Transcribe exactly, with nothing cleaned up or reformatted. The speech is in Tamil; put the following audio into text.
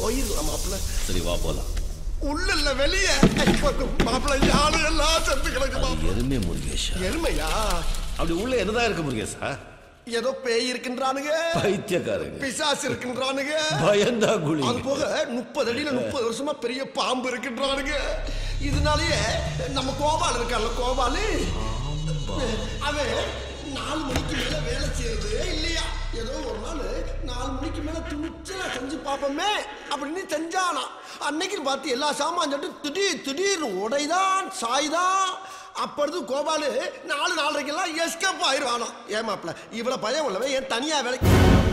போயிடலாம் மாப்பிள்ள. சரி வா போலாம். உள்ள இல்ல வெளியே மாப்பிள்ள. யாரு எல்லாம் செத்து கிடக்கு. எருமை முருகேஷா. எருமையா? அப்படி உள்ள என்னதான் இருக்கு முருகேஷா? ஏதோ பேய் இருக்கின்றானுங்க, பைத்தியக்காரங்க, பிசாசு இருக்கின்றானுங்க, பயந்தா குழி. அது போக முப்பது அடியில முப்பது வருஷமா பெரிய பாம்பு இருக்கின்றானுங்க. இதனாலயே நம்ம கோபால் இருக்கான்ல, கோபாலு அவன் நாலு மணிக்கு மேல வேலை செய்யறது இல்லையா. ஏதோ ஒரு நாள் நாலு மணிக்கு மேல துணிச்சலா செஞ்சு பார்ப்போமே அப்படின்னு செஞ்சானா. அன்னைக்கு பார்த்து எல்லா சாமான் சொல்லிட்டு திடீர் திடீர்னு உடைதான் சாய்தான். அப்பொழுது கோபாலு நாலு நாலரைக்கெல்லாம் எஸ்கேப் ஆயிடுவானா. ஏமாப்ல இவ்வளவு பயம் உள்ளவன் ஏன் தனியா வேலைக்கு